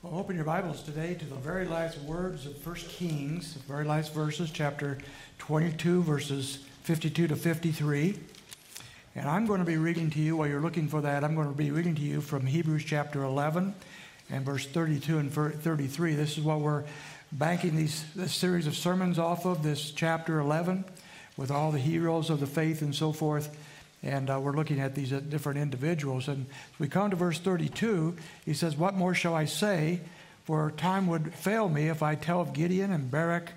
Well, open your Bibles today to the very last words of 1 Kings, the very last verses, chapter 22, verses 52 to 53. And I'm going to be reading to you, while you're looking for that, I'm going to be reading to you from Hebrews chapter 11 and verse 32 and 33. This is what we're banking this series of sermons off of, this chapter 11, with all the heroes of the faith and so forth. And we're looking at these different individuals. And as we come to verse 32, he says, "What more shall I say? For time would fail me if I tell of Gideon and Barak,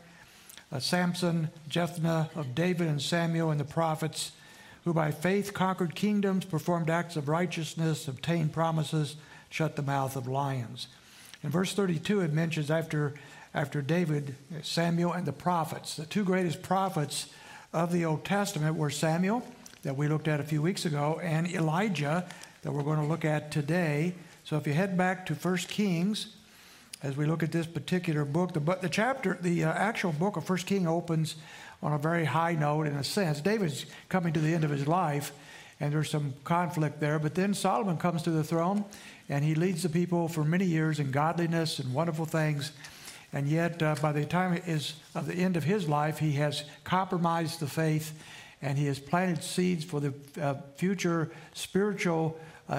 Samson, Jephthah, of David and Samuel and the prophets, who by faith conquered kingdoms, performed acts of righteousness, obtained promises, shut the mouth of lions." In verse 32, it mentions after David, Samuel, and the prophets. The two greatest prophets of the Old Testament were Samuel, that we looked at a few weeks ago, and Elijah, that we're going to look at today. So if you head back to 1 Kings, as we look at this particular book, the actual book of 1 Kings opens on a very high note in a sense. David's coming to the end of his life, and there's some conflict there. But then Solomon comes to the throne, and he leads the people for many years in godliness and wonderful things. And yet, by the time of the end of his life, he has compromised the faith, and he has planted seeds for the future spiritual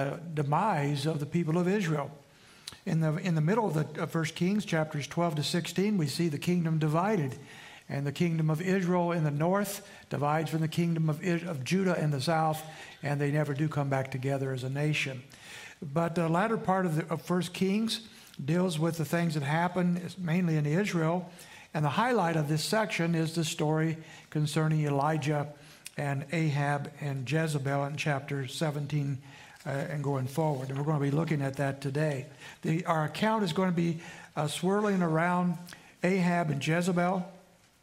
demise of the people of Israel. In the middle of 1 Kings, chapters 12 to 16, we see the kingdom divided. And the kingdom of Israel in the north divides from the kingdom of Judah in the south, and they never do come back together as a nation. But the latter part of 1 Kings deals with the things that happen, mainly in Israel. And the highlight of this section is the story concerning Elijah and Ahab and Jezebel in chapter 17 and going forward. And we're going to be looking at that today. Our account is going to be swirling around Ahab and Jezebel.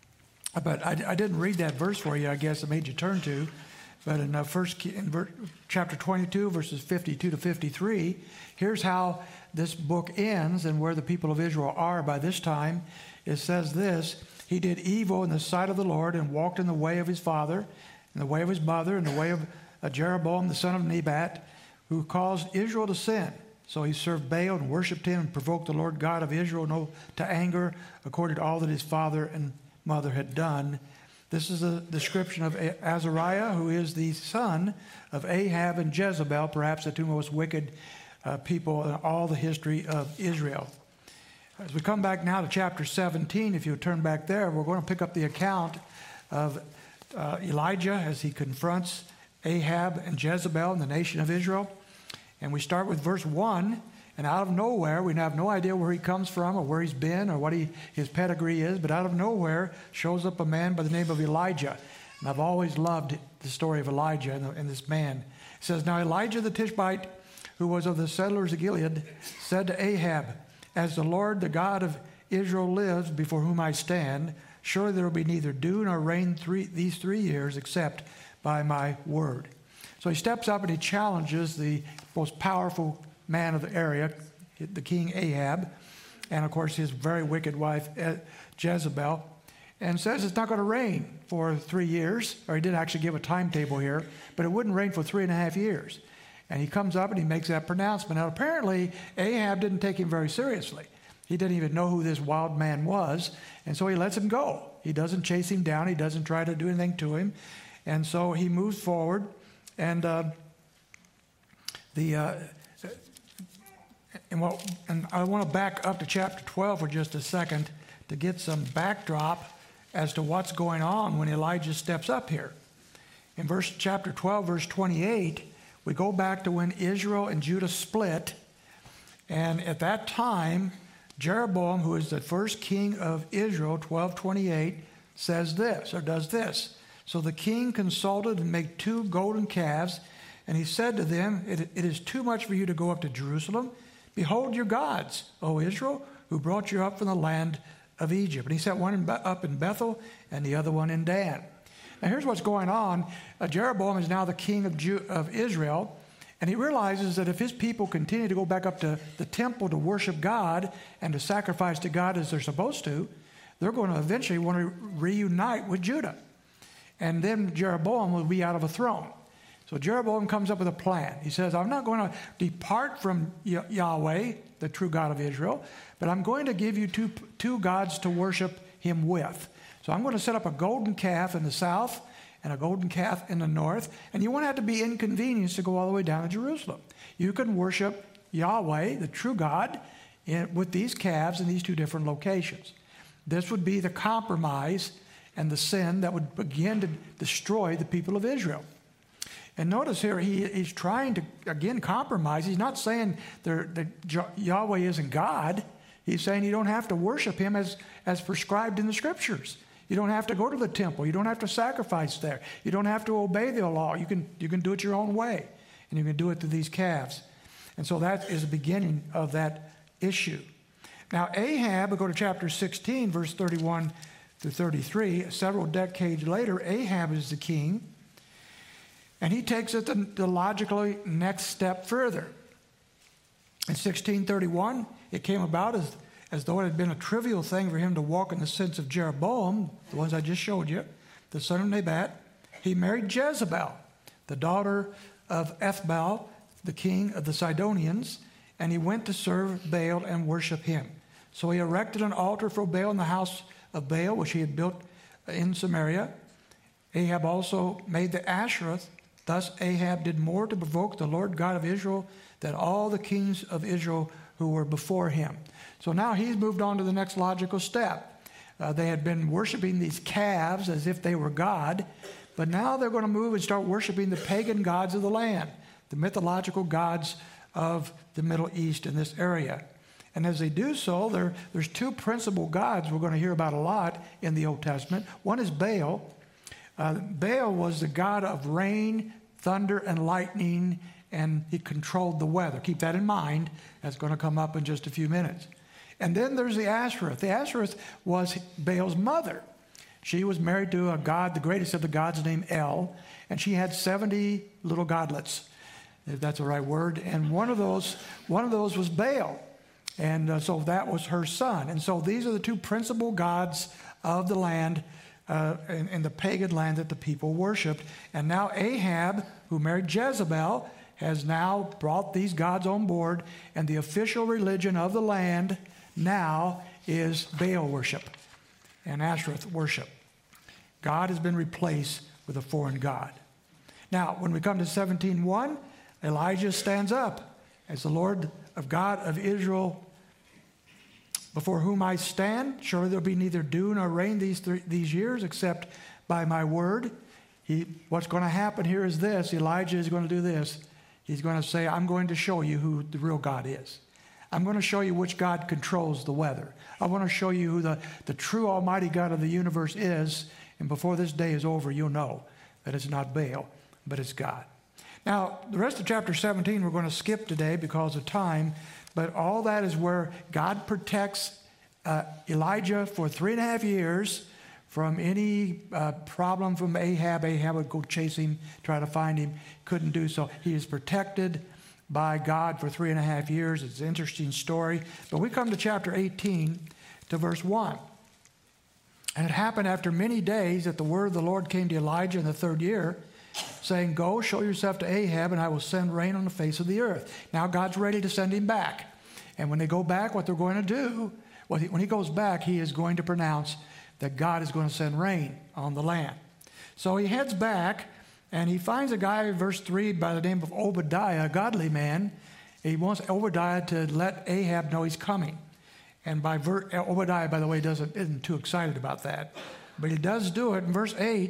But I didn't read that verse for you, I guess I made you turn to. But in chapter 22, verses 52 to 53, here's how this book ends and where the people of Israel are by this time. It says this: "He did evil in the sight of the Lord and walked in the way of his father, in the way of his mother, in the way of Jeroboam the son of Nebat, who caused Israel to sin. So he served Baal and worshipped him and provoked the Lord God of Israel to anger, according to all that his father and mother had done." This is a description of Azariah, who is the son of Ahab and Jezebel, perhaps the two most wicked people in all the history of Israel. As we come back now to chapter 17, if you turn back there, we're going to pick up the account of Elijah as he confronts Ahab and Jezebel and the nation of Israel. And we start with verse 1. And out of nowhere, we have no idea where he comes from or where he's been or what his pedigree is, but out of nowhere shows up a man by the name of Elijah. And I've always loved the story of Elijah and this man. It says, "Now Elijah the Tishbite, who was of the settlers of Gilead, said to Ahab, 'As the Lord, the God of Israel lives, before whom I stand, surely there will be neither dew nor rain these 3 years except by my word.'" So he steps up and he challenges the most powerful man of the area, the king Ahab, and of course his very wicked wife Jezebel, and says it's not going to rain for 3 years, or he didn't actually give a timetable here, but it wouldn't rain for 3.5 years. And he comes up and he makes that pronouncement. Now apparently Ahab didn't take him very seriously. He didn't even know who this wild man was, and so he lets him go. He doesn't chase him down. He doesn't try to do anything to him. And so he moves forward, and And I want to back up to chapter 12 for just a second to get some backdrop as to what's going on when Elijah steps up here. In chapter 12, verse 28, we go back to when Israel and Judah split. And at that time, Jeroboam, who is the first king of Israel, 12:28, says this, or does this. "So the king consulted and made 2 golden calves, and he said to them, 'It is too much for you to go up to Jerusalem. Behold your gods, O Israel, who brought you up from the land of Egypt.' And he set one up in Bethel and the other one in Dan." Now here's what's going on. Jeroboam is now the king of Israel, and he realizes that if his people continue to go back up to the temple to worship God and to sacrifice to God as they're supposed to, they're going to eventually want to reunite with Judah. And then Jeroboam will be out of a throne. So Jeroboam comes up with a plan. He says, I'm not going to depart from Yahweh, the true God of Israel, but I'm going to give you two gods to worship him with. So I'm going to set up a golden calf in the south and a golden calf in the north, and you won't have to be inconvenienced to go all the way down to Jerusalem. You can worship Yahweh, the true God, with these calves in these two different locations. This would be the compromise and the sin that would begin to destroy the people of Israel. And notice here, he's trying to, again, compromise. He's not saying that Yahweh isn't God. He's saying you don't have to worship him as prescribed in the Scriptures. You don't have to go to the temple. You don't have to sacrifice there. You don't have to obey the law. You can do it your own way. And you can do it through these calves. And so that is the beginning of that issue. Now Ahab, we go to chapter 16, verse 31 to 33. Several decades later, Ahab is the king. And he takes it the logically next step further. In 1631, it came about as though it had been a trivial thing for him to walk in the sins of Jeroboam, the ones I just showed you, the son of Nebat. He married Jezebel, the daughter of Ethbaal, the king of the Sidonians, and he went to serve Baal and worship him. So he erected an altar for Baal in the house of Baal, which he had built in Samaria. Ahab also made the Asherah. Thus Ahab did more to provoke the Lord God of Israel than all the kings of Israel who were before him. So now he's moved on to the next logical step. They had been worshiping these calves as if they were God, but now they're going to move and start worshiping the pagan gods of the land, the mythological gods of the Middle East in this area. And as they do so, there's two principal gods we're going to hear about a lot in the Old Testament. One is Baal. Baal was the god of rain, thunder, and lightning, and he controlled the weather. Keep that in mind. That's going to come up in just a few minutes. And then there's the Asherah. The Asherah was Baal's mother. She was married to a god, the greatest of the gods, named El, and she had 70 little godlets, if that's the right word. And one of those was Baal. And so that was her son. And so these are the two principal gods of the land, in the pagan land that the people worshipped. And now Ahab, who married Jezebel, has now brought these gods on board, and the official religion of the land now is Baal worship and Asherah worship. God has been replaced with a foreign god. Now, when we come to 17:1, Elijah stands up as the Lord of God of Israel, before whom I stand. Surely there will be neither dew nor rain these years except by my word. What's going to happen here is this. Elijah is going to do this. He's going to say, I'm going to show you who the real God is. I'm going to show you which God controls the weather. I want to show you who the true almighty God of the universe is. And before this day is over, you'll know that it's not Baal, but it's God. Now, the rest of chapter 17 we're going to skip today because of time. But all that is where God protects Elijah for 3.5 years from any problem from Ahab. Ahab would go chase him, try to find him, couldn't do so. He is protected by God for 3.5 years. It's an interesting story. But we come to chapter 18 to verse 1. And it happened after many days that the word of the Lord came to Elijah in the 3rd year, saying, Go, show yourself to Ahab, and I will send rain on the face of the earth. Now God's ready to send him back. And when they go back, what they're going to do, when he goes back, he is going to pronounce that God is going to send rain on the land. So he heads back, and he finds a guy in verse 3 by the name of Obadiah, a godly man. He wants Obadiah to let Ahab know he's coming. And Obadiah, by the way, isn't too excited about that. But he does do it. In verse 8,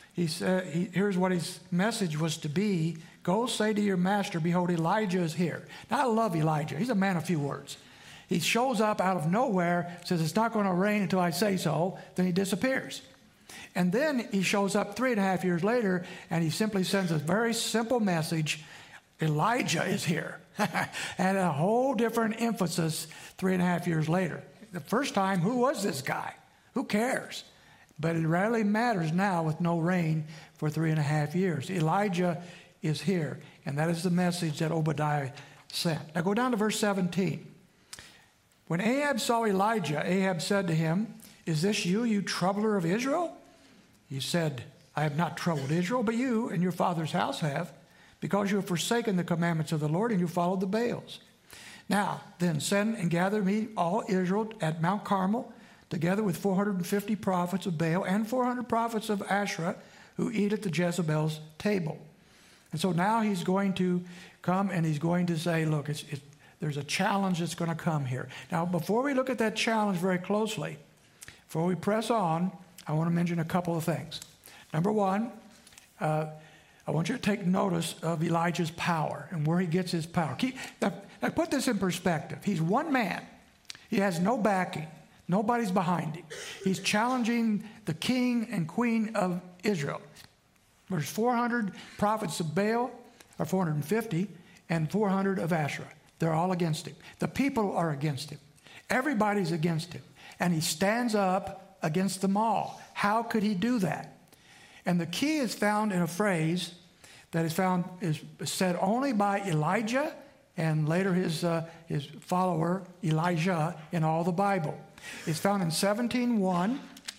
here's what his message was to be. Go say to your master, behold, Elijah is here. Now, I love Elijah. He's a man of few words. He shows up out of nowhere, says it's not going to rain until I say so, then he disappears. And then he shows up 3.5 years later, and he simply sends a very simple message, Elijah is here. And a whole different emphasis 3.5 years later. The first time, who was this guy? Who cares? But it rarely matters now with no rain for 3.5 years. Elijah is here, and that is the message that Obadiah sent. Now go down to verse 17. When Ahab saw Elijah, Ahab said to him, Is this you troubler of Israel? He said, I have not troubled Israel, but you and your father's house have. because you have forsaken the commandments of the Lord and you followed the Baals. Now, then send and gather me all Israel at Mount Carmel, together with 450 prophets of Baal and 400 prophets of Asherah who eat at the Jezebel's table. And so now he's going to come and he's going to say, look, there's a challenge that's going to come here. Now, before we look at that challenge very closely, before we press on, I want to mention a couple of things. Number one, I want you to take notice of Elijah's power and where he gets his power. Now put this in perspective. He's one man. He has no backing. Nobody's behind him. He's challenging the king and queen of Israel. There's 400 prophets of Baal, or 450, and 400 of Asherah. They're all against him. The people are against him. Everybody's against him. And he stands up against them all. How could he do that? And the key is found in a phrase that is said only by Elijah and later his follower Elijah in all the Bible. It's found in 17:1.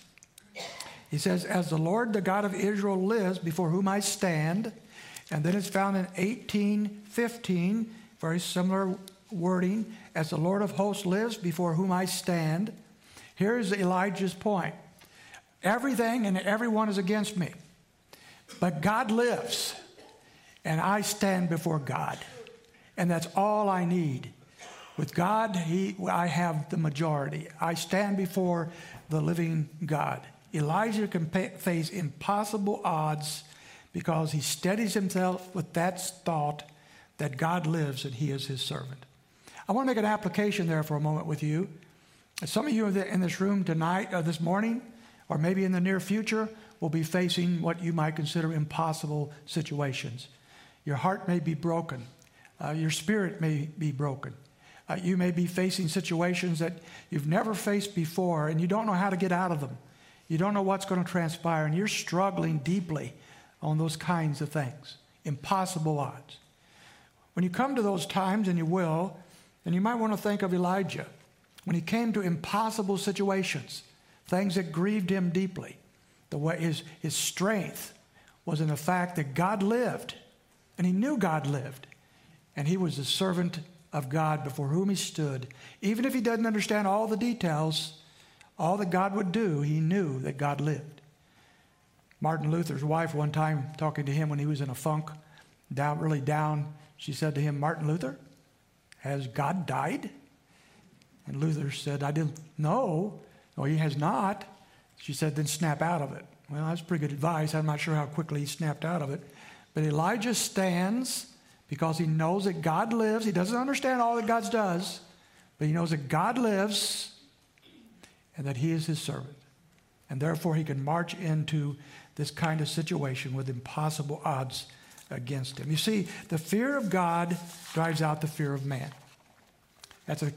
He says, as the Lord, the God of Israel lives, before whom I stand. And then it's found in 18:15, very similar wording, as the Lord of hosts lives, before whom I stand. Here's Elijah's point. Everything and everyone is against me. But God lives, and I stand before God. And that's all I need. With God, I have the majority. I stand before the living God. Elijah can face impossible odds because he steadies himself with that thought that God lives and he is his servant. I want to make an application there for a moment with you. Some of you in this room tonight, or this morning, or maybe in the near future, will be facing what you might consider impossible situations. Your heart may be broken. Your spirit may be broken. You may be facing situations that you've never faced before, and you don't know how to get out of them. You don't know what's going to transpire, and you're struggling deeply on those kinds of things. Impossible odds. When you come to those times, and you will, then you might want to think of Elijah. When he came to impossible situations, things that grieved him deeply, the way his strength was in the fact that God lived, and he knew God lived, and he was the servant of God before whom he stood. Even if he doesn't understand all the details, all that God would do, he knew that God lived. Martin Luther's wife one time, talking to him when he was in a funk, really down, she said to him, Martin Luther, has God died? And Luther said, I didn't know. No, he has not. She said, then snap out of it. Well, that's pretty good advice. I'm not sure how quickly he snapped out of it. But Elijah stands because he knows that God lives. He doesn't understand all that God does, but he knows that God lives and that he is his servant. And therefore he can march into this kind of situation with impossible odds against him. You see, the fear of God drives out the fear of man. That's a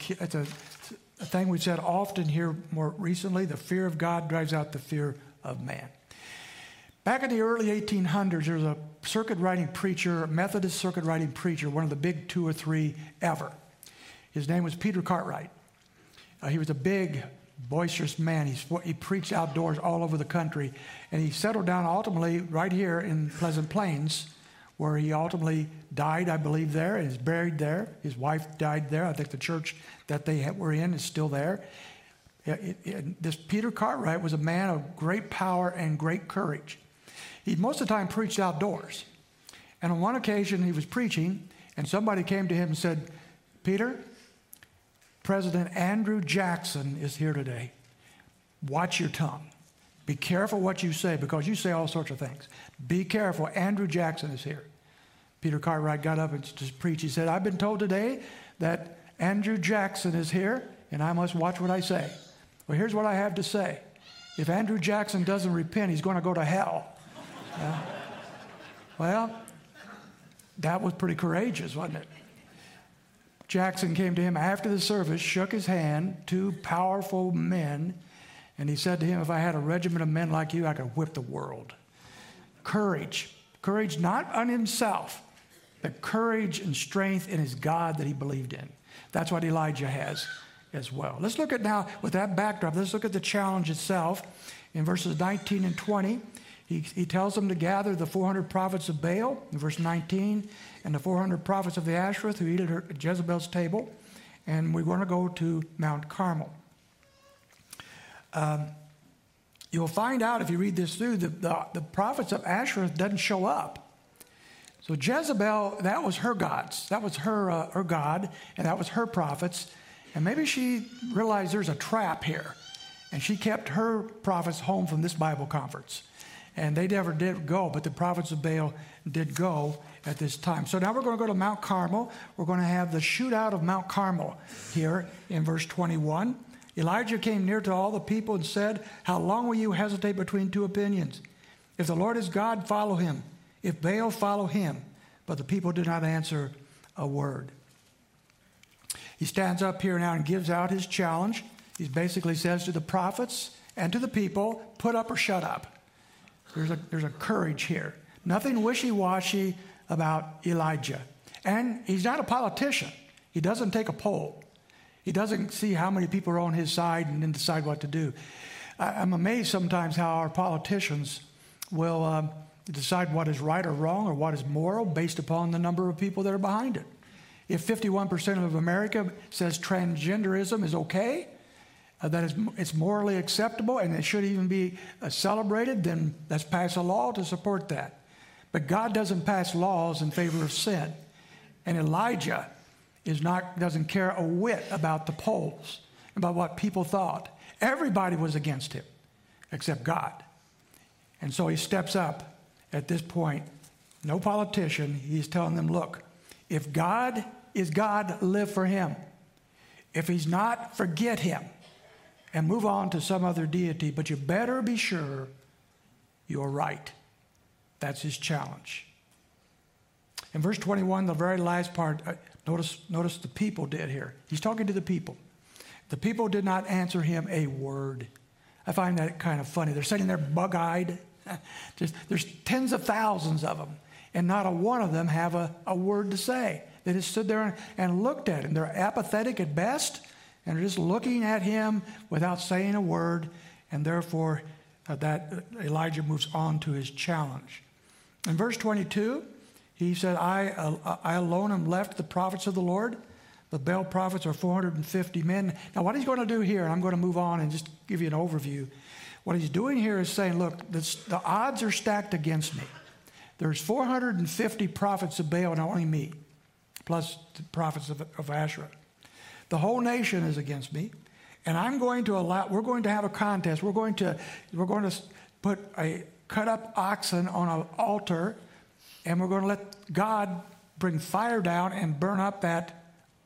thing we've said often here more recently. The fear of God drives out the fear of man. Back in the early 1800s, there was a circuit riding preacher, a Methodist circuit riding preacher, one of the big 2 or 3 ever. His name was Peter Cartwright. He was a big, boisterous man. He preached outdoors all over the country, and he settled down ultimately right here in Pleasant Plains, where he ultimately died, I believe, there, and is buried there. His wife died there. I think the church that they were in is still there. This Peter Cartwright was a man of great power and great courage. He most of the time preached outdoors. And on one occasion he was preaching, and somebody came to him and said, Peter, President Andrew Jackson is here today. Watch your tongue. Be careful what you say, because you say all sorts of things. Be careful. Andrew Jackson is here. Peter Cartwright got up and just preached. He said, I've been told today that Andrew Jackson is here, and I must watch what I say. Well, here's what I have to say. If Andrew Jackson doesn't repent, he's going to go to hell. Well, that was pretty courageous, wasn't it? Jackson came to him after the service, shook his hand, 2 powerful men, and he said to him, if I had a regiment of men like you, I could whip the world. Courage. Courage not on himself, but courage and strength in his God that he believed in. That's what Elijah has as well. Let's look at now, with that backdrop, let's look at the challenge itself. In verses 19 and 20, He tells them to gather the 400 prophets of Baal, in verse 19, and the 400 prophets of the Ashereth who eat at Jezebel's table. And we're going to go to Mount Carmel. You'll find out if you read this through, the prophets of Ashereth doesn't show up. So Jezebel, that was her gods. That was her god, and that was her prophets. And maybe she realized there's a trap here. And she kept her prophets home from this Bible conference. And they never did go, but the prophets of Baal did go at this time. So now we're going to go to Mount Carmel. We're going to have the shootout of Mount Carmel here in verse 21. Elijah came near to all the people and said, "How long will you hesitate between two opinions? If the Lord is God, follow him. If Baal, follow him." But the people did not answer a word. He stands up here now and gives out his challenge. He basically says to the prophets and to the people, put up or shut up. There's a courage here. Nothing wishy-washy about Elijah. And he's not a politician. He doesn't take a poll. He doesn't see how many people are on his side and then decide what to do. I'm amazed sometimes how our politicians will decide what is right or wrong or what is moral based upon the number of people that are behind it. If 51% of America says transgenderism is okay, that it's morally acceptable and it should even be celebrated, then let's pass a law to support that. But God doesn't pass laws in favor of sin. And Elijah doesn't care a whit about the polls, about what people thought. Everybody was against him except God. And so he steps up at this point. No politician. He's telling them, look, if God is God, live for him. If he's not, forget him and move on to some other deity. But you better be sure you're right. That's his challenge. In verse 21, the very last part, notice the people did here. He's talking to the people. The people did not answer him a word. I find that kind of funny. They're sitting there bug-eyed. There's tens of thousands of them, and not a one of them have a word to say. They just stood there and looked at him. They're apathetic at best, and they're just looking at him without saying a word, and therefore that Elijah moves on to his challenge. In verse 22, he said, I alone am left, the prophets of the Lord. The Baal prophets are 450 men. Now, what he's going to do here, and I'm going to move on and just give you an overview. What he's doing here is saying, look, the odds are stacked against me. There's 450 prophets of Baal, and only me, plus the prophets of Asherah. The whole nation is against me, and we're going to have a contest. We're going to put a cut up oxen on an altar, and we're going to let God bring fire down and burn up that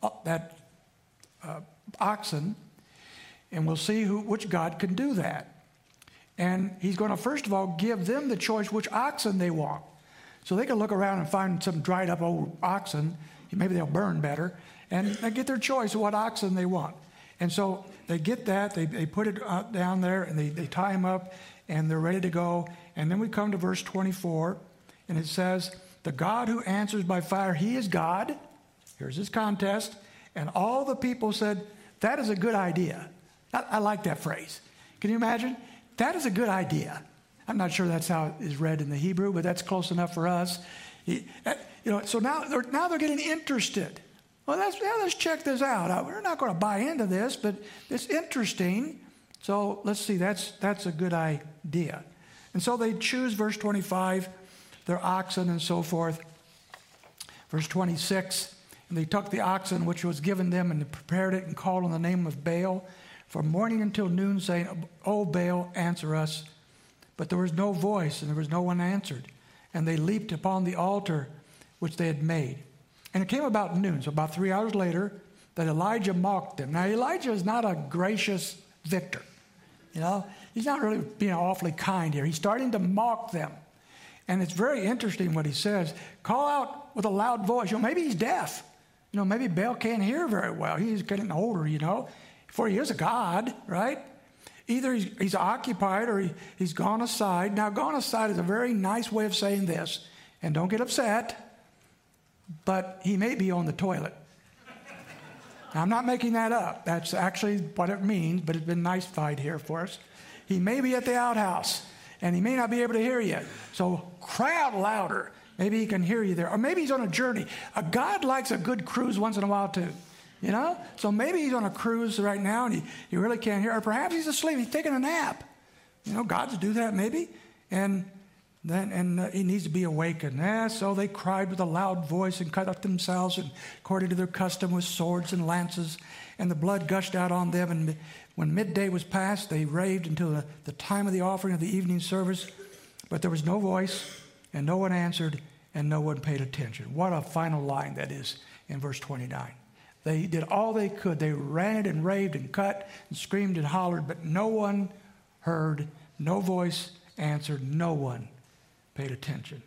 oxen, and we'll see which God can do that. And he's going to, first of all, give them the choice which oxen they want. So they can look around and find some dried up old oxen. Maybe they'll burn better. And they get their choice of what oxen they want. And so they get that. They put it down there, and they tie him up, and they're ready to go. And then we come to verse 24, and it says, the God who answers by fire, he is God. Here's his contest. And all the people said, that is a good idea. I like that phrase. Can you imagine? That is a good idea. I'm not sure that's how it is read in the Hebrew, but that's close enough for us. So now they're getting interested. Well, let's check this out. We're not going to buy into this, but it's interesting. So let's see. That's a good idea. And so they choose, verse 25, their oxen and so forth. Verse 26, and they took the oxen which was given them and prepared it and called on the name of Baal from morning until noon, saying, O Baal, answer us. But there was no voice, and there was no one answered. And they leaped upon the altar which they had made. And it came about noon, so about 3 hours later, that Elijah mocked them. Now, Elijah is not a gracious victor. He's not really being awfully kind here. He's starting to mock them. And it's very interesting what he says. Call out with a loud voice. Maybe he's deaf. Maybe Baal can't hear very well. He's getting older, for he is a god, right? Either he's occupied or he's gone aside. Now, gone aside is a very nice way of saying this, and don't get upset, but he may be on the toilet. Now, I'm not making that up. That's actually what it means, but it's been niceified here for us. He may be at the outhouse, and he may not be able to hear you. So cry out louder. Maybe he can hear you there. Or maybe he's on a journey. God likes a good cruise once in a while too. You know? So maybe he's on a cruise right now and he really can't hear. Or perhaps he's asleep. He's taking a nap. You know, God's do that maybe. And he needs to be awakened. So they cried with a loud voice and cut up themselves, and according to their custom, with swords and lances. And the blood gushed out on them. And when midday was past, they raved until the time of the offering of the evening service. But there was no voice, and no one answered, and no one paid attention. What a final line that is in verse 29. They did all they could. They ranted and raved and cut and screamed and hollered, but no one heard, no voice answered, no one paid attention.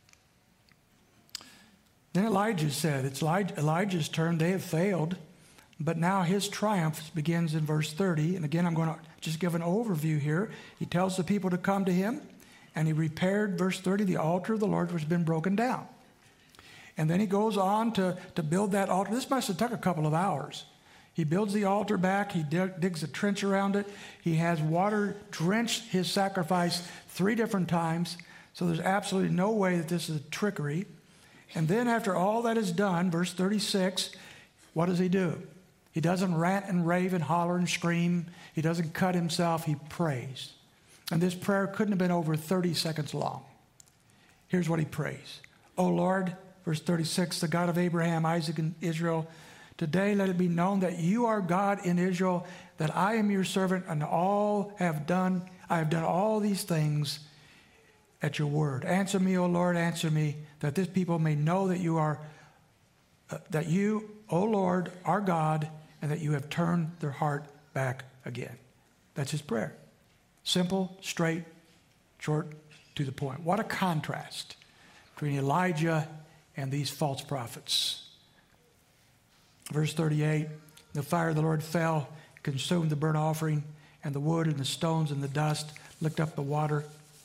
Then Elijah said, it's Elijah's turn. They have failed, but now his triumph begins in verse 30. And again, I'm going to just give an overview here. He tells the people to come to him, and he repaired, verse 30, the altar of the Lord which has been broken down. And then he goes on to build that altar. This must have took a couple of hours. He builds the altar back. He digs a trench around it. He has water drench his sacrifice 3 different times. So there's absolutely no way that this is trickery. And then after all that is done, verse 36, what does he do? He doesn't rant and rave and holler and scream. He doesn't cut himself. He prays. And this prayer couldn't have been over 30 seconds long. Here's what he prays. O Lord, verse 36, the God of Abraham, Isaac, and Israel, today let it be known that you are God in Israel, that I am your servant, and I have done all these things at your word. Answer me, O Lord, answer me, that this people may know that that you, O Lord, are God, and that you have turned their heart back again. That's his prayer. Simple, straight, short, to the point. What a contrast between Elijah and these false prophets. Verse 38, the fire of the Lord fell, consumed the burnt offering, and the wood and the stones and the dust licked up the water.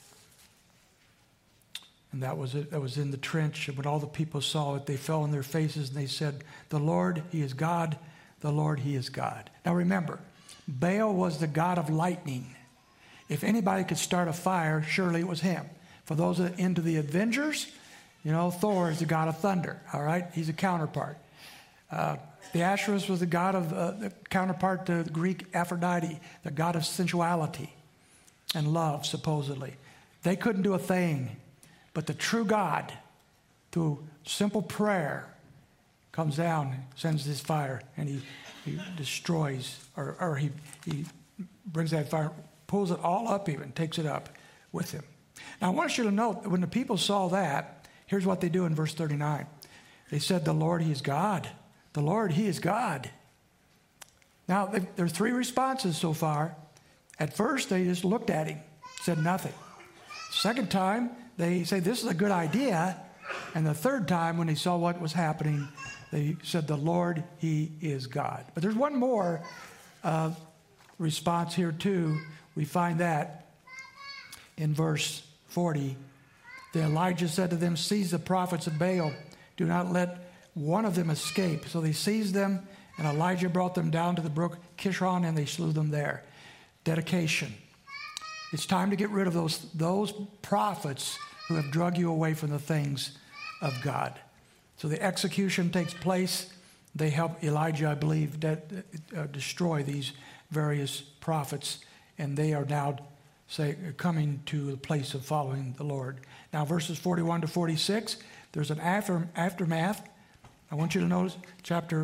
And that was it. That was in the trench. And when all the people saw it, they fell on their faces and they said, the Lord, he is God. The Lord, he is God. Now remember, Baal was the god of lightning. If anybody could start a fire, surely it was him. For those that are into the Avengers, you know, Thor is the god of thunder. All right? He's a counterpart. The Asherus was the god of the counterpart to the Greek Aphrodite, the god of sensuality and love, supposedly. They couldn't do a thing. But the true God, through simple prayer, comes down, sends this fire, and he destroys, or he brings that fire, pulls it all up even, takes it up with him. Now, I want you to note that when the people saw that, here's what they do in verse 39. They said, the Lord, he is God. The Lord, he is God. Now, there are 3 responses so far. At first, they just looked at him, said nothing. Second time, they say, this is a good idea. And the third time, when they saw what was happening, they said, the Lord, he is God. But there's one more response here, too. We find that in verse 40. Then Elijah said to them, seize the prophets of Baal. Do not let one of them escape. So they seized them, and Elijah brought them down to the brook Kishon, and they slew them there. Dedication. It's time to get rid of those prophets who have drug you away from the things of God. So the execution takes place. They help Elijah, I believe, destroy these various prophets, and they are now coming to the place of following the Lord. Now, verses 41 to 46, there's an aftermath. I want you to notice chapter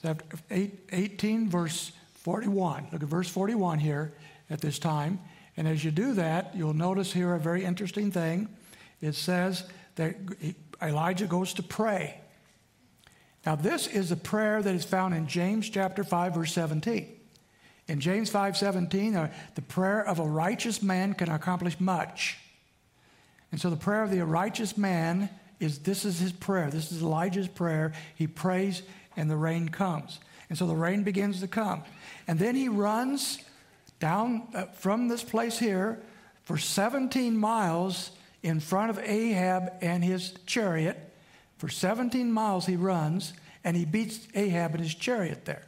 18, verse 41. Look at verse 41 here at this time. And as you do that, you'll notice here a very interesting thing. It says that Elijah goes to pray. Now, this is a prayer that is found in James chapter 5, verse 17. In James 5:17, the prayer of a righteous man can accomplish much. And so the prayer of the righteous man this is his prayer. This is Elijah's prayer. He prays and the rain comes. And so the rain begins to come. And then he runs down from this place here for 17 miles in front of Ahab and his chariot. For 17 miles he runs, and he beats Ahab and his chariot there.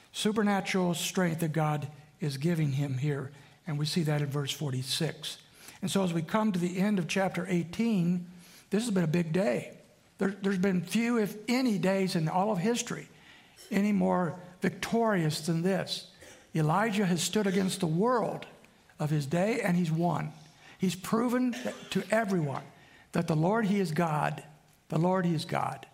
Supernatural strength that God is giving him here, and we see that in verse 46. And so as we come to the end of chapter 18, this has been a big day. There's been few, if any, days in all of history any more victorious than this. Elijah has stood against the world of his day, and he's won. He's proven to everyone that the Lord, he is God. The Lord, he is God.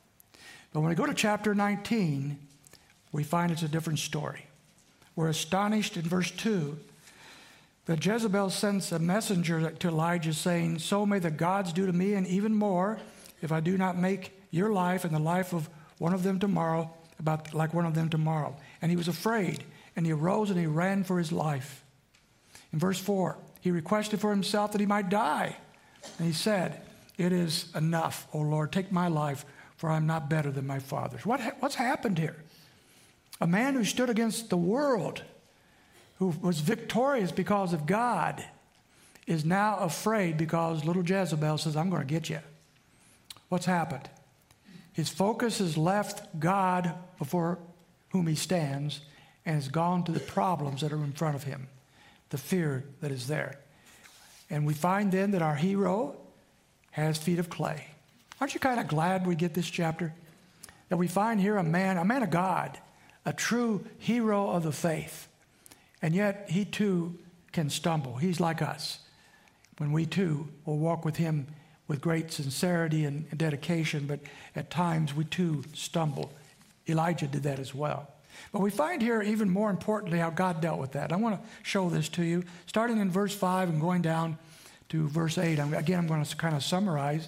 But when we go to chapter 19, we find it's a different story. We're astonished in verse 2 that Jezebel sends a messenger to Elijah saying, "So may the gods do to me, and even more, if I do not make your life and the life of one of them tomorrow like one of them tomorrow." And he was afraid, and he arose and he ran for his life. In verse 4, he requested for himself that he might die. And he said, "It is enough, O Lord, take my life, for I am not better than my father's." What's happened here? A man who stood against the world, who was victorious because of God, is now afraid because little Jezebel says, "I'm going to get you." What's happened? His focus has left God before whom he stands and has gone to the problems that are in front of him, the fear that is there. And we find then that our hero has feet of clay. Aren't you kind of glad we get this chapter? That we find here a man of God, a true hero of the faith. And yet he too can stumble. He's like us. When we too will walk with him with great sincerity and dedication, but at times we too stumble. Elijah did that as well. But we find here, even more importantly, how God dealt with that. I want to show this to you, starting in verse 5 and going down to verse 8. I'm going to kind of summarize.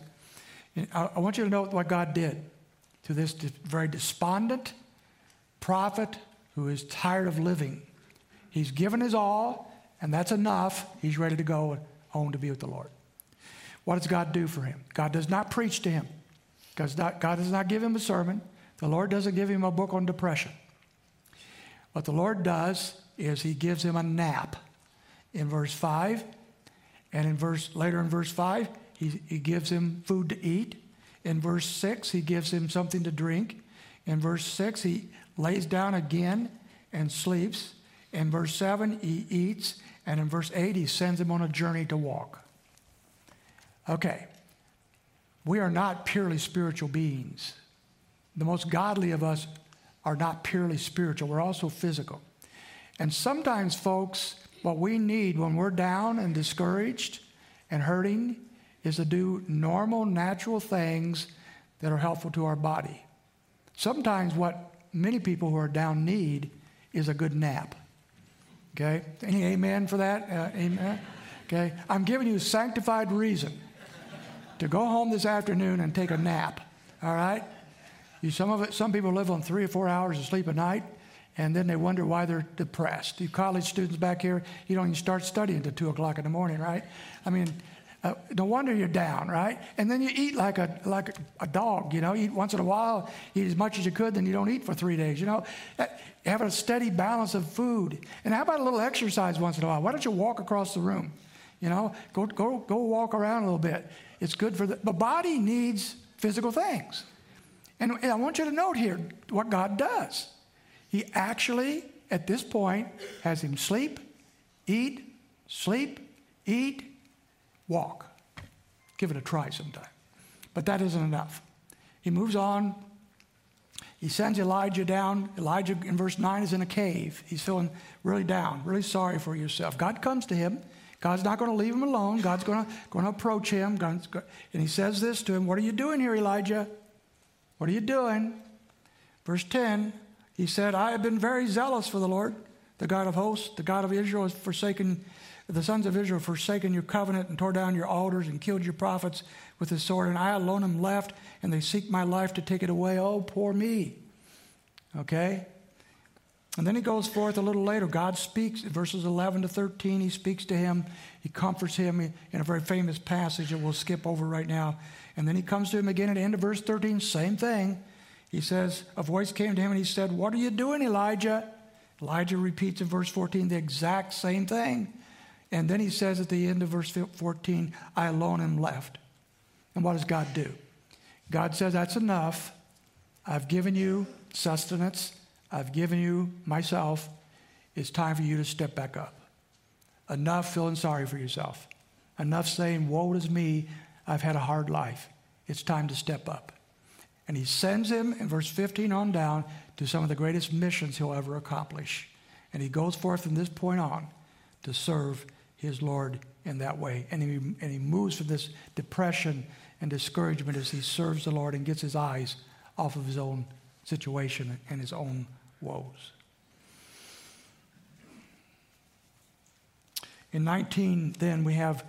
I want you to note what God did to this very despondent prophet who is tired of living. He's given his all, and that's enough. He's ready to go home to be with the Lord. What does God do for him? God does not preach to him. God does not give him a sermon. The Lord doesn't give him a book on depression. What the Lord does is he gives him a nap in verse 5. And later in verse 5, he gives him food to eat. In verse 6, he gives him something to drink. In verse 6, he lays down again and sleeps. In verse 7, he eats. And in verse 8, he sends him on a journey to walk. Okay, we are not purely spiritual beings. The most godly of us are not purely spiritual. We're also physical. And sometimes, folks, what we need when we're down and discouraged and hurting is to do normal, natural things that are helpful to our body. Sometimes what many people who are down need is a good nap. Okay? Any amen for that? Amen? Okay? I'm giving you sanctified reason to go home this afternoon and take a nap. All right? Some people live on 3 or 4 hours of sleep a night, and then they wonder why they're depressed. You college students back here, you don't even start studying until 2 o'clock in the morning, right? I mean, no wonder you're down, right? And then you eat like a dog, you know. Eat once in a while, eat as much as you could, then you don't eat for 3 days, you know. Have a steady balance of food. And how about a little exercise once in a while? Why don't you walk across the room? You know, go walk around a little bit. It's good for the body needs physical things. And I want you to note here what God does. He actually, at this point, has him sleep, eat, walk. Give it a try sometime. But that isn't enough. He moves on. He sends Elijah down. Elijah, in verse 9, is in a cave. He's feeling really down, really sorry for himself. God comes to him. God's not going to leave him alone. God's going to approach him. And he says this to him, "What are you doing here, Elijah? What are you doing?" Verse 10, he said, "I have been very zealous for the Lord, the God of hosts. The God of Israel has forsaken, the sons of Israel have forsaken your covenant and tore down your altars and killed your prophets with the sword. And I alone am left, and they seek my life to take it away. Oh, poor me." Okay? And then he goes forth a little later. God speaks, verses 11 to 13. He speaks to him. He comforts him in a very famous passage that we'll skip over right now. And then he comes to him again at the end of verse 13. Same thing. He says, a voice came to him and he said, "What are you doing, Elijah?" Elijah repeats in verse 14 the exact same thing. And then he says at the end of verse 14, "I alone am left." And what does God do? God says, "That's enough. I've given you sustenance. I've given you myself. It's time for you to step back up. Enough feeling sorry for yourself. Enough saying, woe is me, I've had a hard life. It's time to step up. And he sends him in verse 15 on down to some of the greatest missions he'll ever accomplish. And he goes forth from this point on to serve his Lord in that way. And he moves from this depression and discouragement as he serves the Lord and gets his eyes off of his own situation and his own woes. In 19, then we have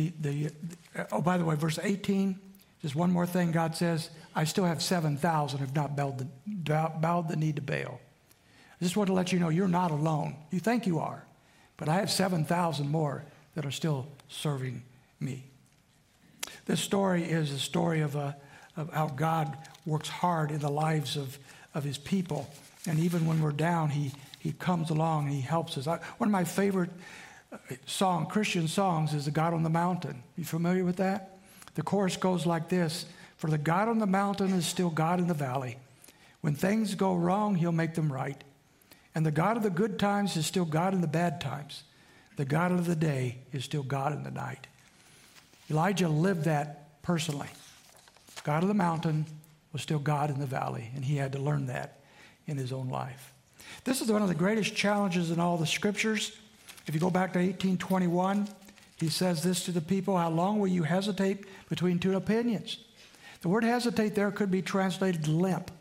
by the way, verse 18, just one more thing. God says, I still have 7,000 who have not bowed the knee to Baal. I just want to let you know you're not alone. You think you are, but I have 7,000 more that are still serving me. This story is a story of how God works hard in the lives of his people. And even when we're down, he comes along and he helps us. One of my favorite Christian songs is the God on the Mountain. You familiar with that? The chorus goes like this: for the God on the mountain is still God in the valley. When things go wrong, he'll make them right. And the God of the good times is still God in the bad times. The God of the day is still God in the night. Elijah lived that personally. God of the mountain was still God in the valley, and he had to learn that in his own life. This is one of the greatest challenges in all the scriptures. If you go back to 18:21, he says this to the people: how long will you hesitate between two opinions? The word hesitate there could be translated limp.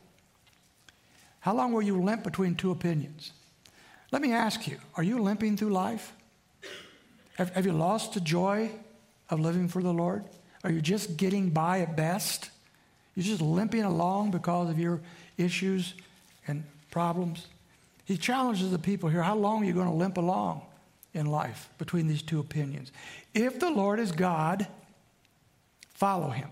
How long will you limp between two opinions? Let me ask you, are you limping through life? Have you lost the joy of living for the Lord? Are you just getting by at best? You're just limping along because of your issues and problems? He challenges the people here. How long are you going to limp along in life between these two opinions? If the Lord is God, follow him.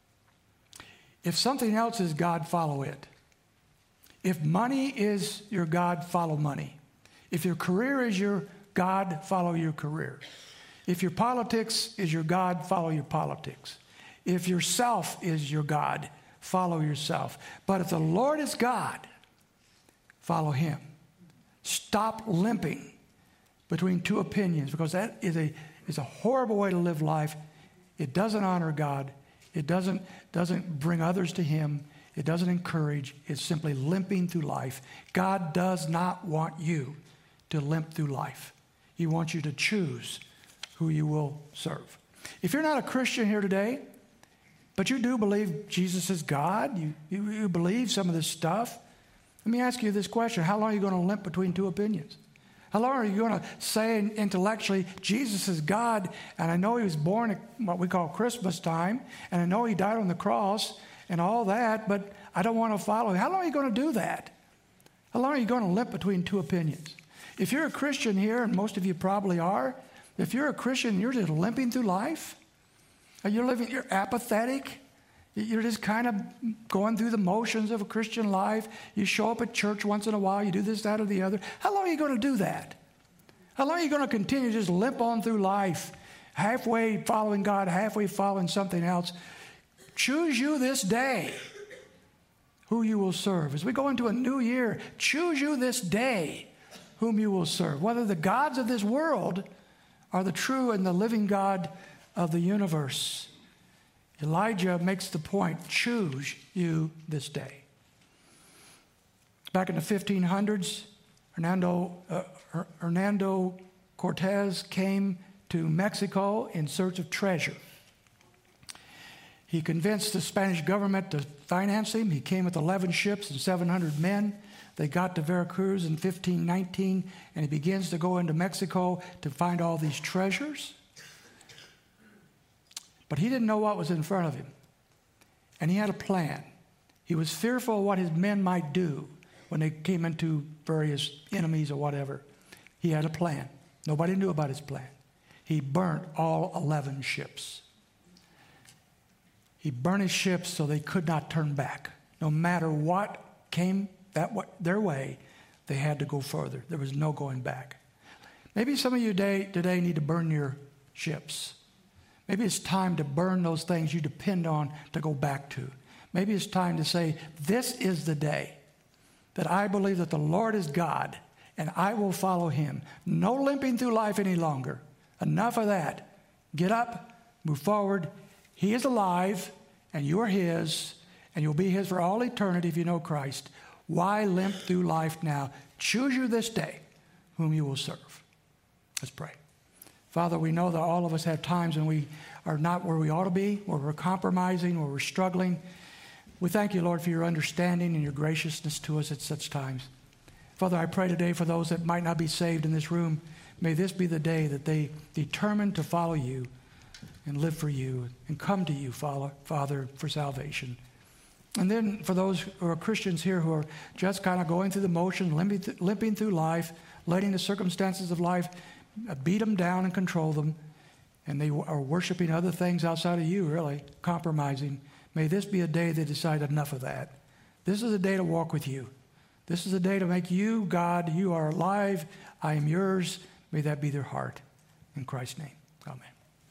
If something else is God, follow it. If money is your God, follow money. If your career is your God, follow your career. If your politics is your God, follow your politics. If yourself is your God, follow yourself. But if the Lord is God, follow him. Stop limping between two opinions, because that is a horrible way to live life. It doesn't honor God. It doesn't bring others to him. It doesn't encourage. It's simply limping through life. God does not want you to limp through life. He wants you to choose who you will serve. If you're not a Christian here today, but you do believe Jesus is God, you believe some of this stuff, let me ask you this question: how long are you going to limp between two opinions? How long are you going to say intellectually, Jesus is God, and I know he was born at what we call Christmas time, and I know he died on the cross and all that, but I don't want to follow him? How long are you going to do that? How long are you going to limp between two opinions? If you're a Christian here, and most of you probably are, if you're a Christian, you're just limping through life. You're apathetic. You're just kind of going through the motions of a Christian life. You show up at church once in a while. You do this, that, or the other. How long are you going to do that? How long are you going to continue to just limp on through life, halfway following God, halfway following something else? Choose you this day who you will serve. As we go into a new year, choose you this day whom you will serve. Whether the gods of this world are the true and the living God of the universe. Elijah makes the point: choose you this day. Back in the 1500s, Hernando Cortez came to Mexico in search of treasure. He convinced the Spanish government to finance him. He came with 11 ships and 700 men. They got to Veracruz in 1519, and he begins to go into Mexico to find all these treasures. But he didn't know what was in front of him. And he had a plan. He was fearful of what his men might do when they came into various enemies or whatever. He had a plan. Nobody knew about his plan. He burnt all 11 ships. He burned his ships so they could not turn back. No matter what came their way, they had to go further. There was no going back. Maybe some of you today need to burn your ships. Maybe it's time to burn those things you depend on to go back to. Maybe it's time to say, this is the day that I believe that the Lord is God and I will follow him. No limping through life any longer. Enough of that. Get up, move forward. He is alive, and you are his, and you'll be his for all eternity if you know Christ. Why limp through life now? Choose you this day whom you will serve. Let's pray. Father, we know that all of us have times when we are not where we ought to be, where we're compromising, where we're struggling. We thank you, Lord, for your understanding and your graciousness to us at such times. Father, I pray today for those that might not be saved in this room. May this be the day that they determine to follow you and live for you and come to you, Father, for salvation. And then for those who are Christians here who are just kind of going through the motion, limping through life, letting the circumstances of life beat them down and control them, and they are worshiping other things outside of you, really, compromising. May this be a day they decide enough of that. This is a day to walk with you. This is a day to make you, God, you are alive, I am yours. May that be their heart. In Christ's name, amen.